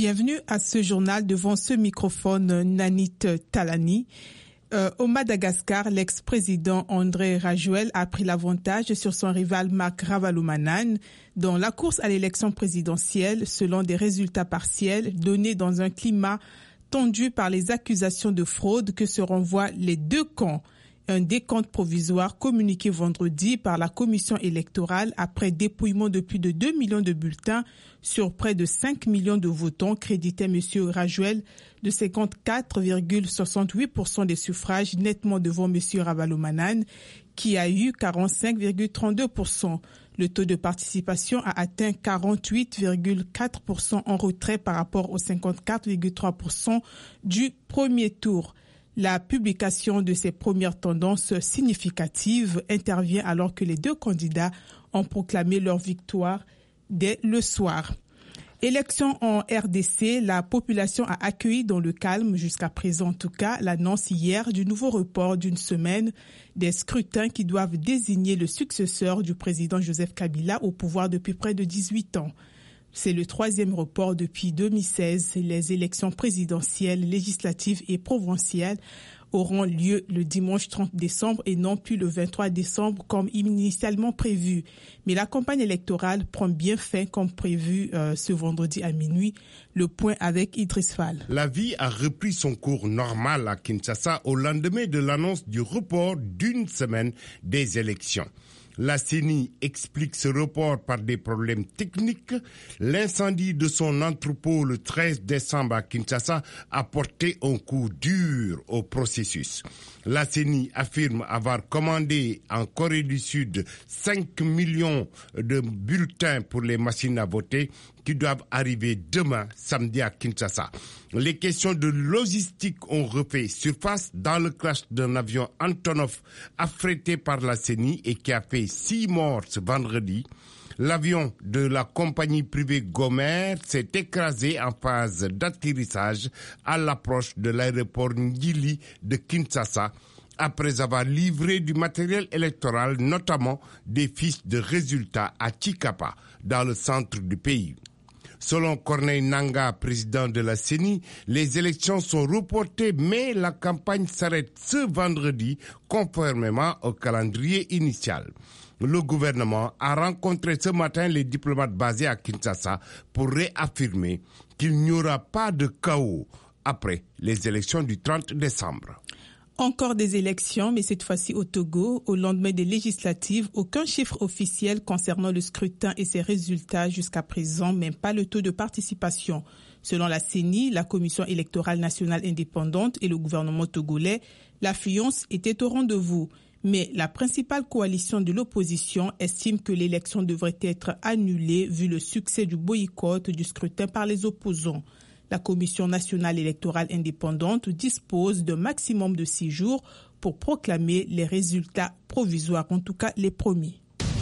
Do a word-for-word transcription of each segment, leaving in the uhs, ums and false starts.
Bienvenue à ce journal devant ce microphone Nanit Talani. Euh, au Madagascar, l'ex-président André Rajoelina a pris l'avantage sur son rival Marc Ravalomanana dans la course à l'élection présidentielle selon des résultats partiels donnés dans un climat tendu par les accusations de fraude que se renvoient les deux camps. Un décompte provisoire communiqué vendredi par la commission électorale après dépouillement de plus de deux millions de bulletins sur près de cinq millions de votants créditait M. Rajoelina de cinquante-quatre virgule soixante-huit pour cent des suffrages, nettement devant M. Ravalomanana qui a eu quarante-cinq virgule trente-deux pour cent. Le taux de participation a atteint quarante-huit virgule quatre pour cent en retrait par rapport aux cinquante-quatre virgule trois pour cent du premier tour. La publication de ces premières tendances significatives intervient alors que les deux candidats ont proclamé leur victoire dès le soir. Élection en R D C, la population a accueilli dans le calme, jusqu'à présent en tout cas, l'annonce hier du nouveau report d'une semaine des scrutins qui doivent désigner le successeur du président Joseph Kabila au pouvoir depuis près de dix-huit ans. C'est le troisième report depuis deux mille seize. Les élections présidentielles, législatives et provinciales auront lieu le dimanche trente décembre et non plus le vingt-trois décembre comme initialement prévu. Mais la campagne électorale prend bien fin comme prévu euh, ce vendredi à minuit. Le point avec Idriss Fall. La vie a repris son cours normal à Kinshasa au lendemain de l'annonce du report d'une semaine des élections. La C E N I explique ce report par des problèmes techniques. L'incendie de son entrepôt le treize décembre à Kinshasa a porté un coup dur au processus. La C E N I affirme avoir commandé en Corée du Sud cinq millions de bulletins pour les machines à voter qui doivent arriver demain, samedi à Kinshasa. Les questions de logistique ont refait surface dans le crash d'un avion Antonov affrété par la C E N I et qui a fait six morts ce vendredi. L'avion de la compagnie privée Gomer s'est écrasé en phase d'atterrissage à l'approche de l'aéroport Ngili de Kinshasa après avoir livré du matériel électoral, notamment des fiches de résultats à Tshikapa, dans le centre du pays. Selon Corneille Nangaa, président de la C E N I, les élections sont reportées, mais la campagne s'arrête ce vendredi, conformément au calendrier initial. Le gouvernement a rencontré ce matin les diplomates basés à Kinshasa pour réaffirmer qu'il n'y aura pas de chaos après les élections du trente décembre. Encore des élections, mais cette fois-ci au Togo. Au lendemain des législatives, aucun chiffre officiel concernant le scrutin et ses résultats jusqu'à présent, même pas le taux de participation. Selon la C E N I, la Commission électorale nationale indépendante et le gouvernement togolais, l'affluence était au rendez-vous. Mais la principale coalition de l'opposition estime que l'élection devrait être annulée vu le succès du boycott du scrutin par les opposants. La Commission nationale électorale indépendante dispose d'un maximum de six jours pour proclamer les résultats provisoires, en tout cas les premiers.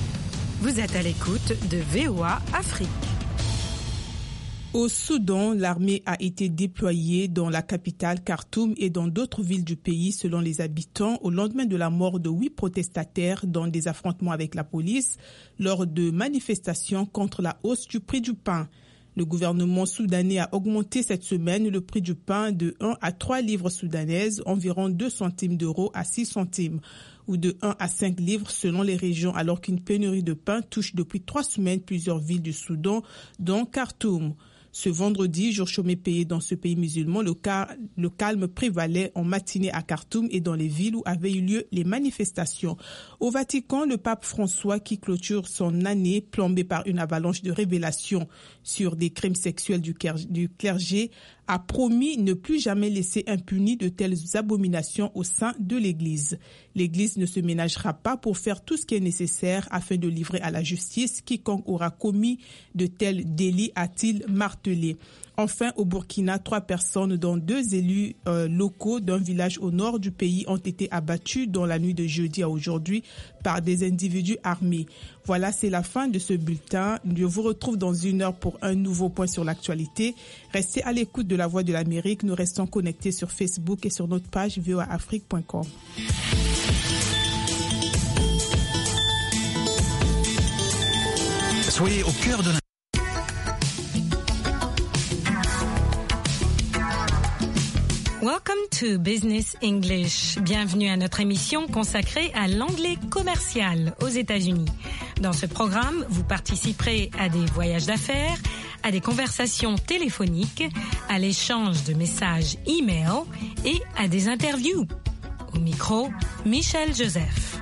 Vous êtes à l'écoute de V O A Afrique. Au Soudan, l'armée a été déployée dans la capitale Khartoum et dans d'autres villes du pays selon les habitants au lendemain de la mort de huit protestataires dans des affrontements avec la police lors de manifestations contre la hausse du prix du pain. Le gouvernement soudanais a augmenté cette semaine le prix du pain de un à trois livres soudanaises, environ deux centimes d'euros à six centimes, ou de un à cinq livres selon les régions, alors qu'une pénurie de pain touche depuis trois semaines plusieurs villes du Soudan, dont Khartoum. Ce vendredi, jour chômé payé dans ce pays musulman, le, car, le calme prévalait en matinée à Khartoum et dans les villes où avaient eu lieu les manifestations. Au Vatican, le pape François, qui clôture son année plombée par une avalanche de révélations sur des crimes sexuels du clergé, a promis ne plus jamais laisser impunis de telles abominations au sein de l'Église. L'Église ne se ménagera pas pour faire tout ce qui est nécessaire afin de livrer à la justice quiconque aura commis de tels délits, a-t-il martelé. Enfin, au Burkina, trois personnes, dont deux élus euh, locaux d'un village au nord du pays, ont été abattues dans la nuit de jeudi à aujourd'hui par des individus armés. Voilà, c'est la fin de ce bulletin. Je vous retrouve dans une heure pour un nouveau point sur l'actualité. Restez à l'écoute de La Voix de l'Amérique. Nous restons connectés sur Facebook et sur notre page v o a afrique point com. Soyez au cœur de la Welcome to Business English. Bienvenue à notre émission consacrée à l'anglais commercial aux États-Unis. Dans ce programme, vous participerez à des voyages d'affaires, à des conversations téléphoniques, à l'échange de messages e-mail et à des interviews. Au micro, Michel Joseph.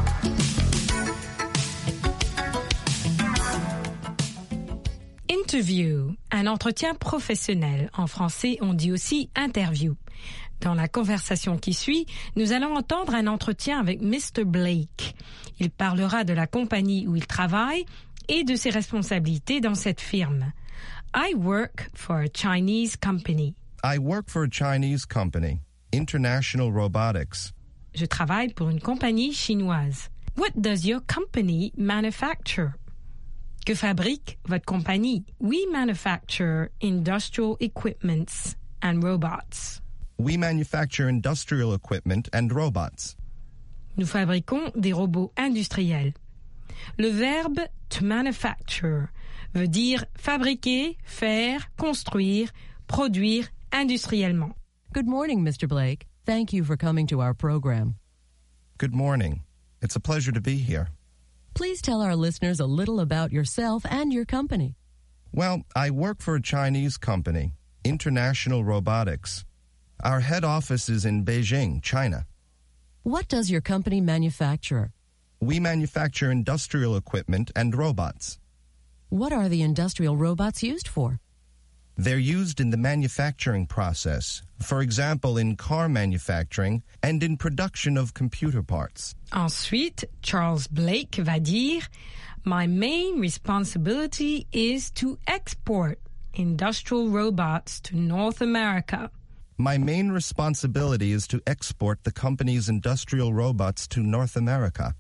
Interview, un entretien professionnel. En français, on dit aussi interview. Dans la conversation qui suit, nous allons entendre un entretien avec mister Blake. Il parlera de la compagnie où il travaille et de ses responsabilités dans cette firme. I work for a Chinese company. I work for a Chinese company, International Robotics. Je travaille pour une compagnie chinoise. What does your company manufacture? Que fabrique votre compagnie? We manufacture industrial equipments and robots. We manufacture industrial equipment and robots. Nous fabriquons des robots industriels. Le verbe to manufacture veut dire fabriquer, faire, construire, produire industriellement. Good morning, mister Blake. Thank you for coming to our program. Good morning. It's a pleasure to be here. Please tell our listeners a little about yourself and your company. Well, I work for a Chinese company, International Robotics. Our head office is in Beijing, China. What does your company manufacture? We manufacture industrial equipment and robots. What are the industrial robots used for? They're used in the manufacturing process, for example, in car manufacturing and in production of computer parts. Ensuite, Charles Blake va dire, My main responsibility is to export industrial robots to North America. My main responsibility is to export the company's industrial robots to North America.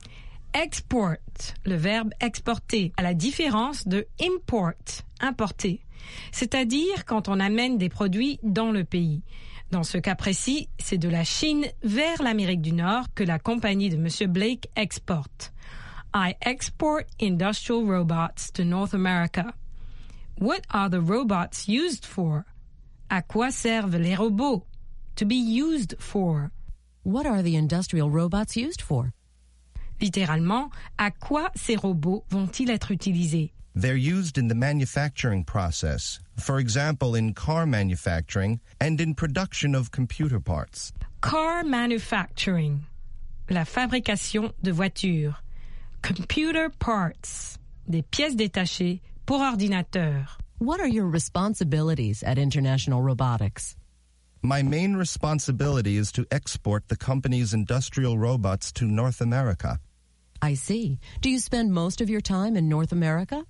Export, le verbe exporter, à la différence de import, importer. C'est-à-dire quand on amène des produits dans le pays. Dans ce cas précis, c'est de la Chine vers l'Amérique du Nord que la compagnie de monsieur Blake exporte. I export industrial robots to North America. What are the robots used for? À quoi servent les robots? To be used for. What are the industrial robots used for? Littéralement, à quoi ces robots vont-ils être utilisés? They're used in the manufacturing process, for example, in car manufacturing and in production of computer parts. Car manufacturing, la fabrication de voitures. Computer parts, des pièces détachées pour ordinateur. What are your responsibilities at International Robotics? My main responsibility is to export the company's industrial robots to North America. I see. Do you spend most of your time in North America?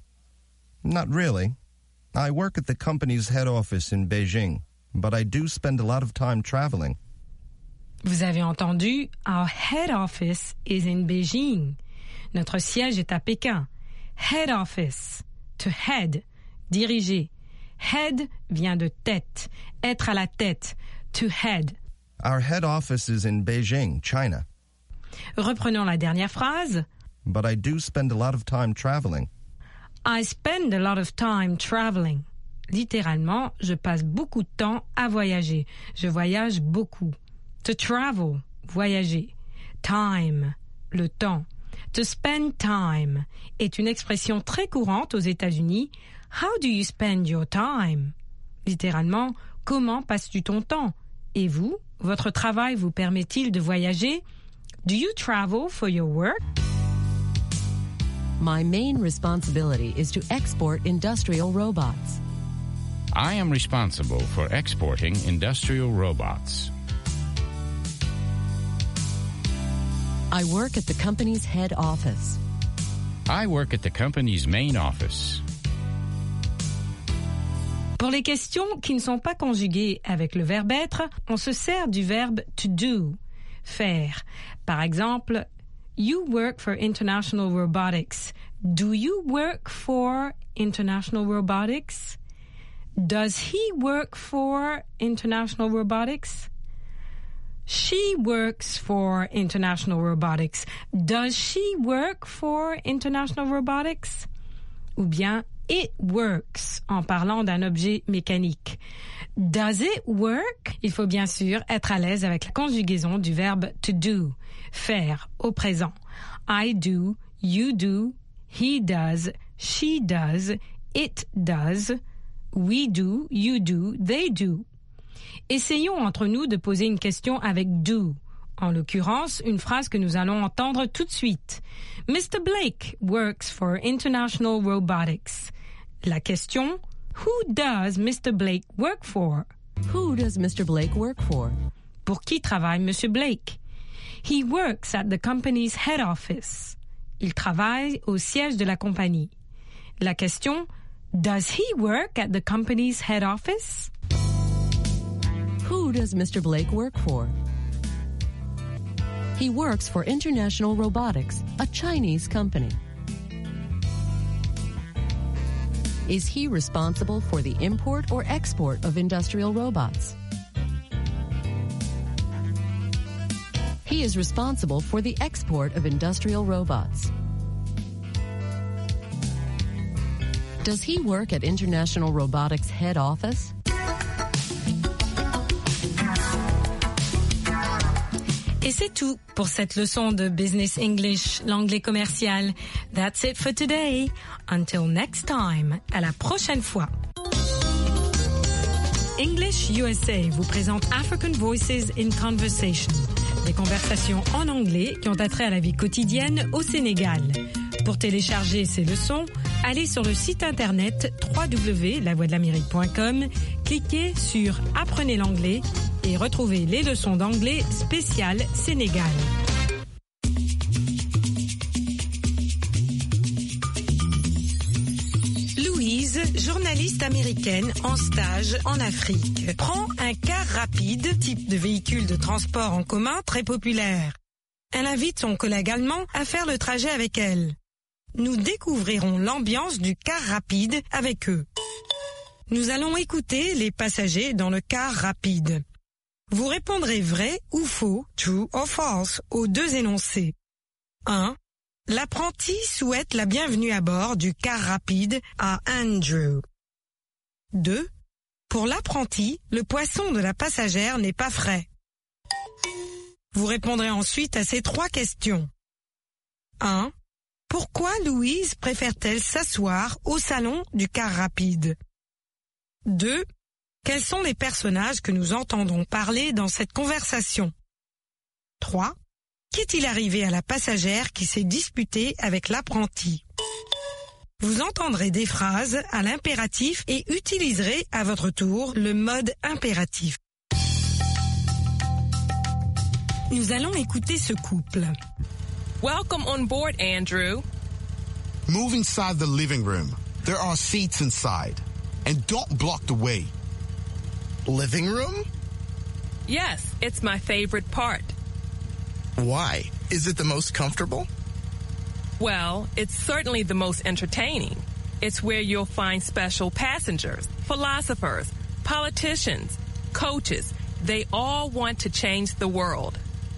Not really. I work at the company's head office in Beijing, but I do spend a lot of time traveling. Vous avez entendu, our head office is in Beijing. Notre siège est à Pékin. Head office, to head, diriger. Head vient de tête, être à la tête, to head. Our head office is in Beijing, China. Reprenons la dernière phrase. But I do spend a lot of time traveling. I spend a lot of time traveling. Littéralement, je passe beaucoup de temps à voyager. Je voyage beaucoup. To travel, voyager. Time, le temps. To spend time est une expression très courante aux États-Unis. How do you spend your time? Littéralement, comment passes-tu ton temps? Et vous, votre travail vous permet-il de voyager? Do you travel for your work? My main responsibility is to export industrial robots. I am responsible for exporting industrial robots. I work at the company's head office. I work at the company's main office. Pour les questions qui ne sont pas conjuguées avec le verbe être, on se sert du verbe to do, faire. Par exemple, you work for International Robotics. Do you work for International Robotics? Does he work for International Robotics? She works for International Robotics. Does she work for International Robotics? Ou bien it works en parlant d'un objet mécanique. Does it work? Il faut bien sûr être à l'aise avec la conjugaison du verbe to do, faire au présent. I do, you do, he does, she does, it does, we do, you do, they do. Essayons entre nous de poser une question avec do. En l'occurrence, une phrase que nous allons entendre tout de suite. Mister Blake works for International Robotics. La question, who does Mister Blake work for? Who does Mister Blake work for? Pour qui travaille Monsieur Blake? He works at the company's head office. Il travaille au siège de la compagnie. La question, does he work at the company's head office? Who does Mister Blake work for? He works for International Robotics, a Chinese company. Is he responsible for the import or export of industrial robots? He is responsible for the export of industrial robots. Does he work at International Robotics head office? Et c'est tout pour cette leçon de Business English, l'anglais commercial. That's it for today. Until next time. À la prochaine fois. English U S A vous présente African Voices in Conversation. Des conversations en anglais qui ont attrait à la vie quotidienne au Sénégal. Pour télécharger ces leçons, allez sur le site internet w w w point la voix de l'amérique point com, cliquez sur Apprenez l'anglais et retrouvez les leçons d'anglais spéciales Sénégal. Louise, journaliste américaine en stage en Afrique, prend un car rapide, type de véhicule de transport en commun très populaire. Elle invite son collègue allemand à faire le trajet avec elle. Nous découvrirons l'ambiance du car rapide avec eux. Nous allons écouter les passagers dans le car rapide. Vous répondrez vrai ou faux, true or false, aux deux énoncés. un. L'apprenti souhaite la bienvenue à bord du car rapide à Andrew. deux. Pour l'apprenti, le poisson de la passagère n'est pas frais. Vous répondrez ensuite à ces trois questions. un. Pourquoi Louise préfère-t-elle s'asseoir au salon du car rapide? deux. Quels sont les personnages que nous entendons parler dans cette conversation? trois. Qu'est-il arrivé à la passagère qui s'est disputée avec l'apprenti? Vous entendrez des phrases à l'impératif et utiliserez à votre tour le mode impératif. Nous allons écouter ce couple. Welcome on board, Andrew. Move inside the living room. There are seats inside. And don't block the way. Living room? Yes, it's my favorite part. Why? Is it the most comfortable? Well, it's certainly the most entertaining. It's where you'll find special passengers, philosophers, politicians, coaches. They all want to change the world.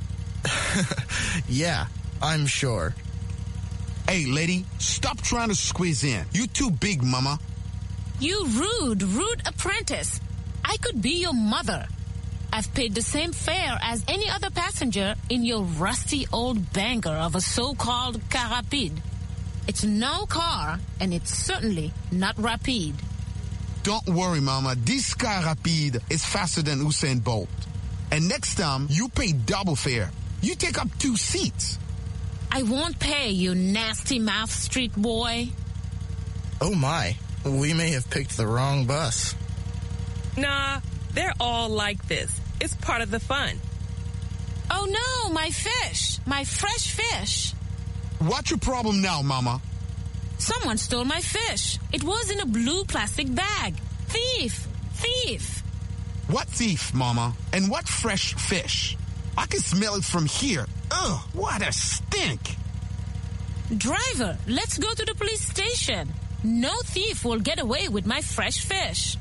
Yeah, I'm sure. Hey, lady, stop trying to squeeze in. You too big, mama. You rude, rude apprentice. I could be your mother. I've paid the same fare as any other passenger in your rusty old banger of a so-called car rapide. It's no car, and it's certainly not rapide. Don't worry, mama. This car rapide is faster than Usain Bolt. And next time, you pay double fare. You take up two seats. I won't pay, you nasty mouth street boy. Oh my, we may have picked the wrong bus. Nah, they're all like this. It's part of the fun. Oh no, my fish, my fresh fish. What's your problem now, mama? Someone stole my fish. It was in a blue plastic bag. Thief, thief. What thief, mama? And what fresh fish? I can smell it from here. Ugh, what a stink. Driver, let's go to the police station. No thief will get away with my fresh fish.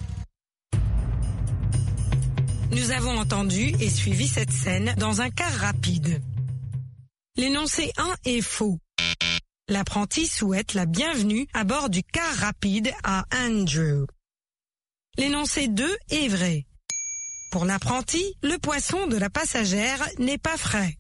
Nous avons entendu et suivi cette scène dans un car rapide. L'énoncé un est faux. L'apprenti souhaite la bienvenue à bord du car rapide à Andrew. L'énoncé deux est vrai. Pour l'apprenti, le poisson de la passagère n'est pas frais.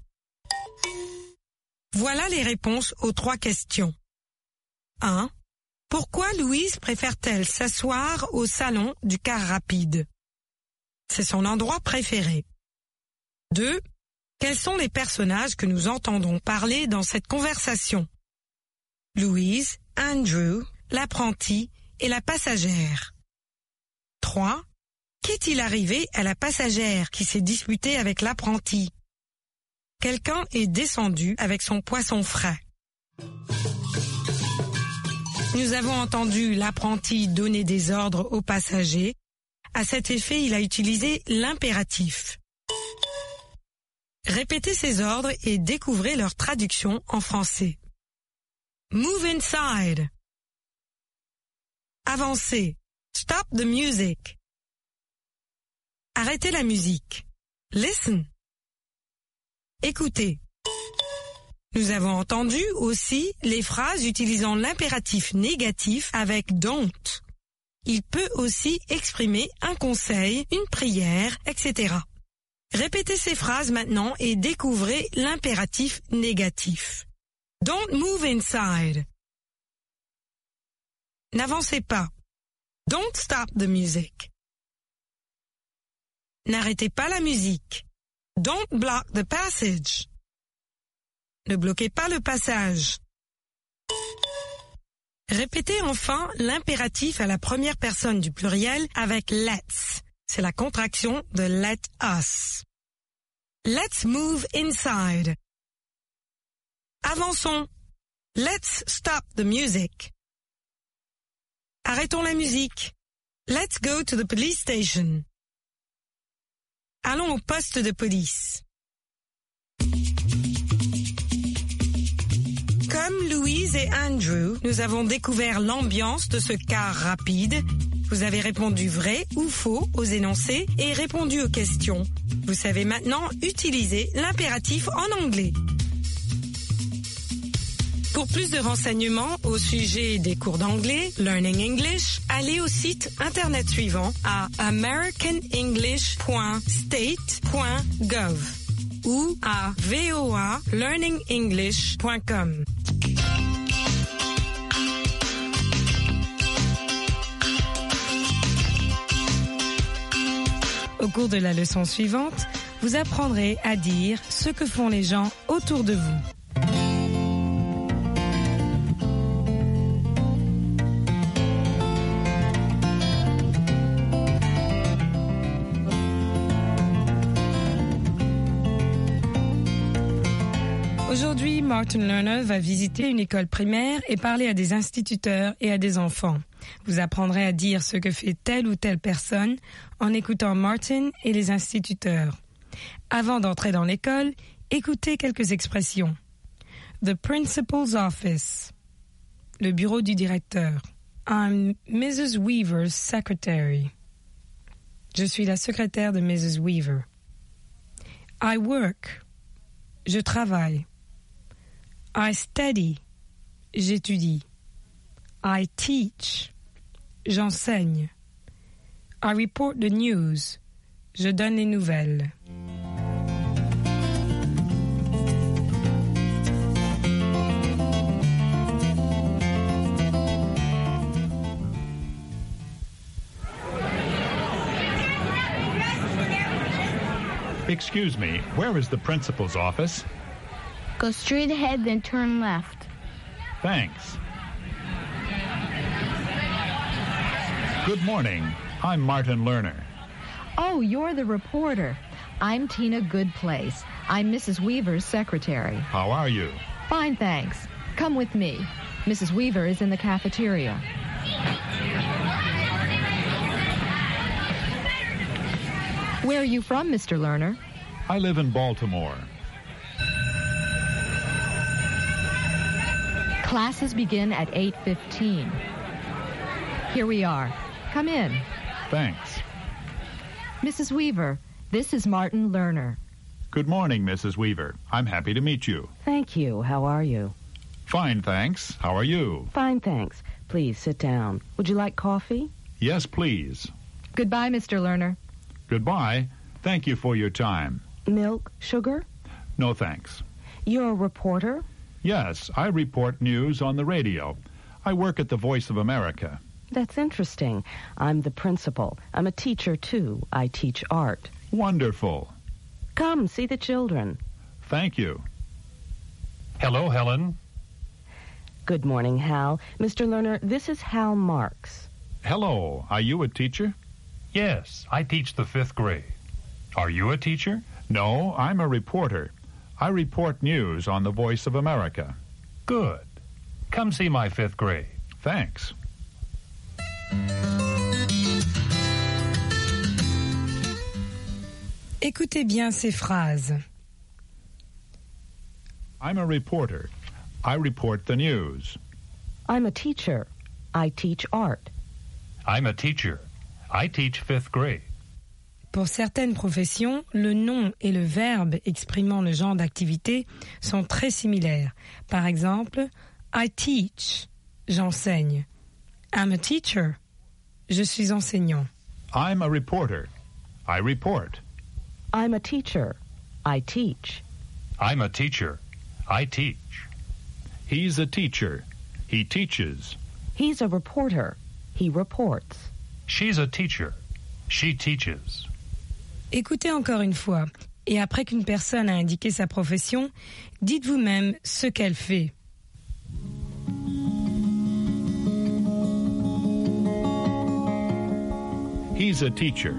Voilà les réponses aux trois questions. un. Pourquoi Louise préfère-t-elle s'asseoir au salon du car rapide? C'est son endroit préféré. deux. Quels sont les personnages que nous entendons parler dans cette conversation? Louise, Andrew, l'apprenti et la passagère. trois. Qu'est-il arrivé à la passagère qui s'est disputée avec l'apprenti? Quelqu'un est descendu avec son poisson frais. Nous avons entendu l'apprenti donner des ordres aux passagers. À cet effet, il a utilisé l'impératif. Répétez ces ordres et découvrez leur traduction en français. Move inside. Avancez. Stop the music. Arrêtez la musique. Listen. Écoutez. Nous avons entendu aussi les phrases utilisant l'impératif négatif avec don't. Il peut aussi exprimer un conseil, une prière, et cetera. Répétez ces phrases maintenant et découvrez l'impératif négatif. Don't move inside. N'avancez pas. Don't stop the music. N'arrêtez pas la musique. Don't block the passage. Ne bloquez pas le passage. Répétez enfin l'impératif à la première personne du pluriel avec let's. C'est la contraction de let us. Let's move inside. Avançons. Let's stop the music. Arrêtons la musique. Let's go to the police station. Allons au poste de police. Comme Louise et Andrew, nous avons découvert l'ambiance de ce car rapide. Vous avez répondu vrai ou faux aux énoncés et répondu aux questions. Vous savez maintenant utiliser l'impératif en anglais. Pour plus de renseignements au sujet des cours d'anglais, Learning English, allez au site internet suivant à american english point state point gov ou à v o a learning english point com. Au cours de la leçon suivante, vous apprendrez à dire ce que font les gens autour de vous. Aujourd'hui, Martin Lerner va visiter une école primaire et parler à des instituteurs et à des enfants. Vous apprendrez à dire ce que fait telle ou telle personne en écoutant Martin et les instituteurs. Avant d'entrer dans l'école, écoutez quelques expressions. The principal's office. Le bureau du directeur. I'm Missus Weaver's secretary. Je suis la secrétaire de Missus Weaver. I work. Je travaille. I study. J'étudie. I teach. J'enseigne. I report the news. Je donne les nouvelles. Excuse me, where is the principal's office? Go straight ahead, then turn left. Thanks. Good morning. I'm Martin Lerner. Oh, you're the reporter. I'm Tina Goodplace. I'm Missus Weaver's secretary. How are you? Fine, thanks. Come with me. Missus Weaver is in the cafeteria. Where are you from, Mister Lerner? I live in Baltimore. Classes begin at eight fifteen. Here we are. Come in. Thanks. Missus Weaver, this is Martin Lerner. Good morning, Missus Weaver. I'm happy to meet you. Thank you. How are you? Fine, thanks. How are you? Fine, thanks. Please sit down. Would you like coffee? Yes, please. Goodbye, Mister Lerner. Goodbye. Thank you for your time. Milk, sugar? No thanks. You're a reporter? Yes, I report news on the radio. I work at the Voice of America. That's interesting. I'm the principal. I'm a teacher, too. I teach art. Wonderful. Come, see the children. Thank you. Hello, Helen. Good morning, Hal. Mister Lerner, this is Hal Marks. Hello. Are you a teacher? Yes, I teach the fifth grade. Are you a teacher? No, I'm a reporter. I report news on the Voice of America. Good. Come see my fifth grade. Thanks. Écoutez bien ces phrases. I'm a reporter. I report the news. I'm a teacher. I teach art. I'm a teacher. I teach fifth grade. Pour certaines professions, le nom et le verbe exprimant le genre d'activité sont très similaires. Par exemple, I teach, j'enseigne. I'm a teacher, je suis enseignant. I'm a reporter. I report. I'm a teacher. I teach. I'm a teacher. I teach. He's a teacher. He teaches. He's a reporter. He reports. She's a teacher. She teaches. Écoutez encore une fois, et après qu'une personne a indiqué sa profession, dites vous-même ce qu'elle fait. He's a teacher.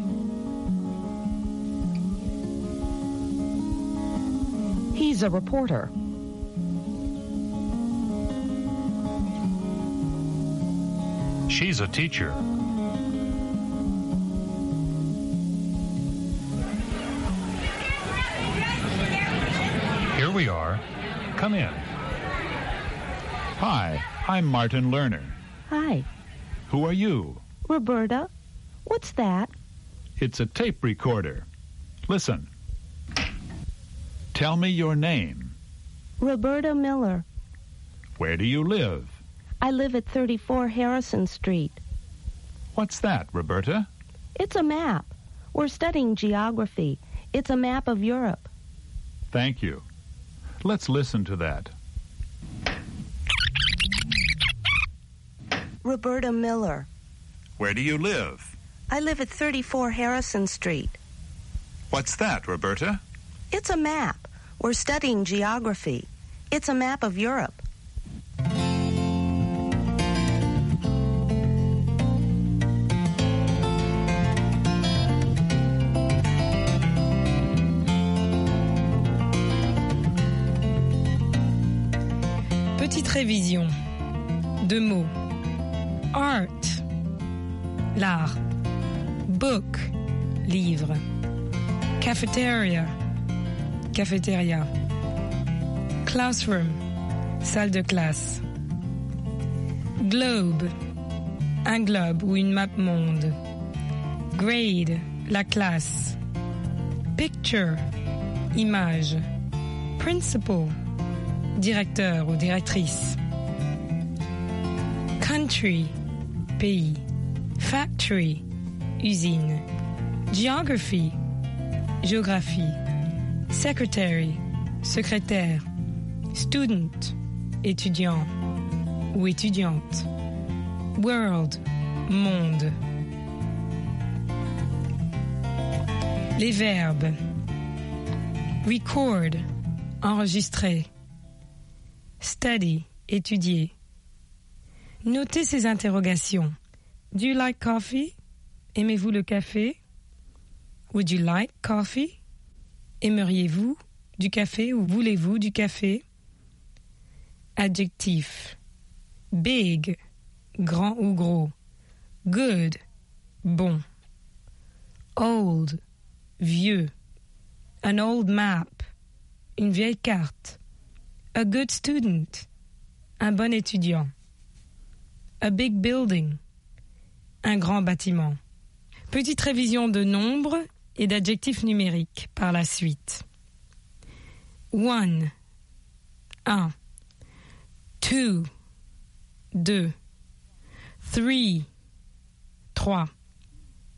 He's a reporter. She's a teacher. Here we are. Come in. Hi, I'm Martin Lerner. Hi. Who are you? Roberta. What's that? It's a tape recorder. Listen. Tell me your name. Roberta Miller. Where do you live? I live at thirty-four Harrison Street. What's that, Roberta? It's a map. We're studying geography. It's a map of Europe. Thank you. Let's listen to that. Roberta Miller. Where do you live? I live at thirty-four Harrison Street. What's that, Roberta? It's a map. We're studying geography. It's a map of Europe. Petite révision. Deux mots. Art, l'art. Book, livre. Cafeteria, cafétéria. Classroom, salle de classe. Globe, un globe ou une map monde. Grade, la classe. Picture, image. Principal, directeur ou directrice. Country, pays. Factory, usine. Geography, géographie. Secretary, secrétaire. Student, étudiant ou étudiante. World, monde. Les verbes. Record, enregistrer. Study, étudier. Notez ces interrogations. Do you like coffee? Aimez-vous le café? Would you like coffee? Aimeriez-vous du café ou voulez-vous du café? Adjectif. Big, grand ou gros. Good, bon. Old, vieux. An old map, une vieille carte. A good student, un bon étudiant. A big building, un grand bâtiment. Petite révision de nombres et d'adjectifs numériques par la suite. One, un. Two, deux. Three, trois.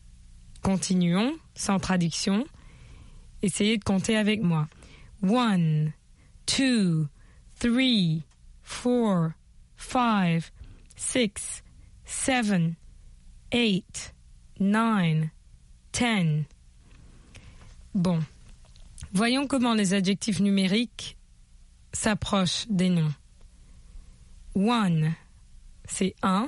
Continuons, sans traduction. Essayez de compter avec moi. One, two, three, four, five, six, seven, eight, nine, ten. Bon, voyons comment les adjectifs numériques s'approchent des noms. One, c'est un.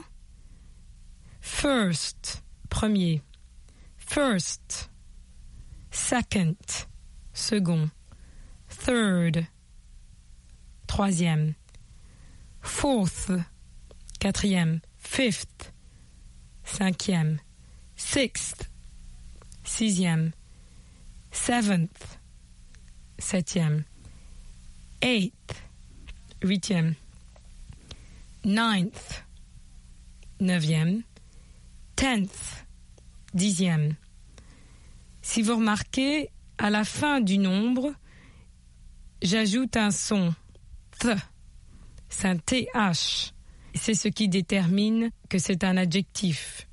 First, premier. First. Second, second. Third, troisième. Fourth, quatrième. Fifth, cinquième. Sixth, sixième. Seventh, septième. Eighth, huitième. Ninth, neuvième. Tenth, dixième. Si vous remarquez, à la fin du nombre, j'ajoute un son. Th. C'est un T H. C'est ce qui détermine que c'est un adjectif.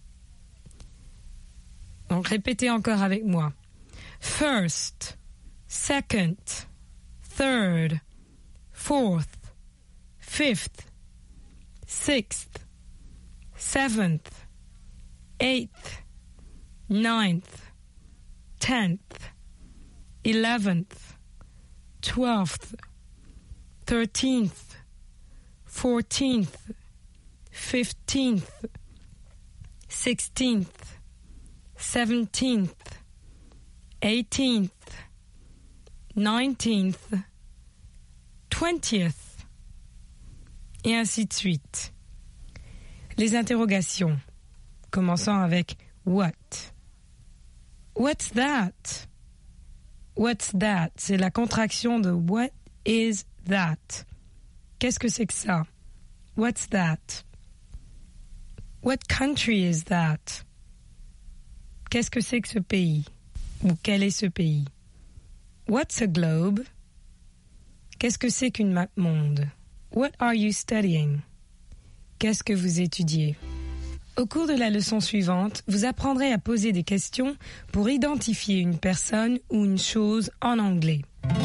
Donc répétez encore avec moi. First, second, third, fourth, fifth, sixth, seventh, eighth, ninth, tenth, eleventh, twelfth, thirteenth, fourteenth, fifteenth, sixteenth, seventeenth, eighteenth, nineteenth, twentieth, et ainsi de suite. Les interrogations, commençant avec what. What's that? What's that? C'est la contraction de what is that? Qu'est-ce que c'est que ça? What's that? What country is that? Qu'est-ce que c'est que ce pays? Ou quel est ce pays? What's a globe? Qu'est-ce que c'est qu'une map monde? What are you studying? Qu'est-ce que vous étudiez? Au cours de la leçon suivante, vous apprendrez à poser des questions pour identifier une personne ou une chose en anglais.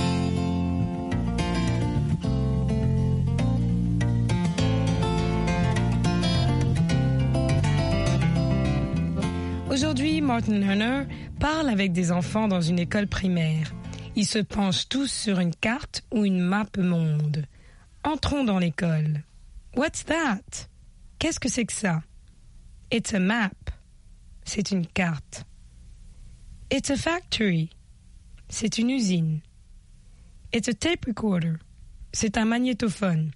Aujourd'hui, Martin Lerner parle avec des enfants dans une école primaire. Ils se penchent tous sur une carte ou une map monde. Entrons dans l'école. What's that? Qu'est-ce que c'est que ça? It's a map. C'est une carte. It's a factory. C'est une usine. It's a tape recorder. C'est un magnétophone.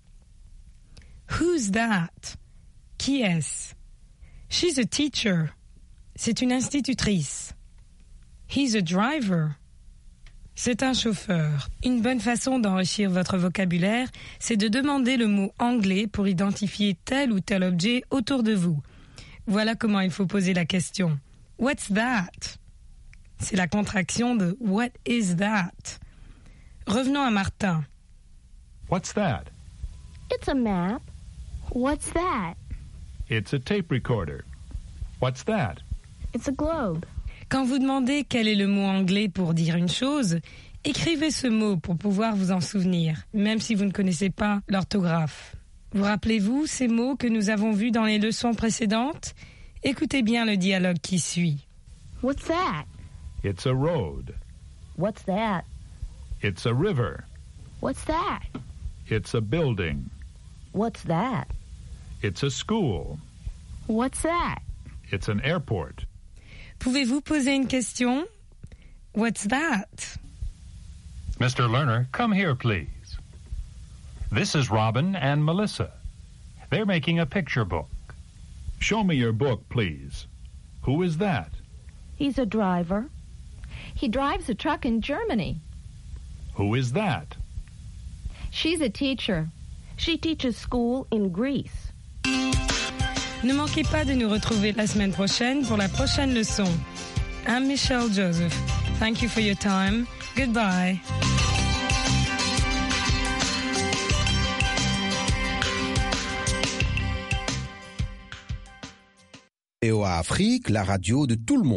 Who's that? Qui est-ce? She's a teacher. C'est une institutrice. He's a driver. C'est un chauffeur. Une bonne façon d'enrichir votre vocabulaire, c'est de demander le mot anglais pour identifier tel ou tel objet autour de vous. Voilà comment il faut poser la question. What's that? C'est la contraction de What is that? Revenons à Martin. What's that? It's a map. What's that? It's a tape recorder. What's that? It's a globe. Quand vous demandez quel est le mot anglais pour dire une chose, écrivez ce mot pour pouvoir vous en souvenir, même si vous ne connaissez pas l'orthographe. Vous rappelez-vous ces mots que nous avons vus dans les leçons précédentes? Écoutez bien le dialogue qui suit. What's that? It's a road. What's that? It's a river. What's that? It's a building. What's that? It's a school. What's that? It's an airport. Pouvez-vous poser une question? What's that? Mister Lerner, come here, please. This is Robin and Melissa. They're making a picture book. Show me your book, please. Who is that? He's a driver. He drives a truck in Germany. Who is that? She's a teacher. She teaches school in Greece. Ne manquez pas de nous retrouver la semaine prochaine pour la prochaine leçon. I'm Michelle Joseph. Thank you for your time. Goodbye. V O A Afrique, la radio de tout le monde.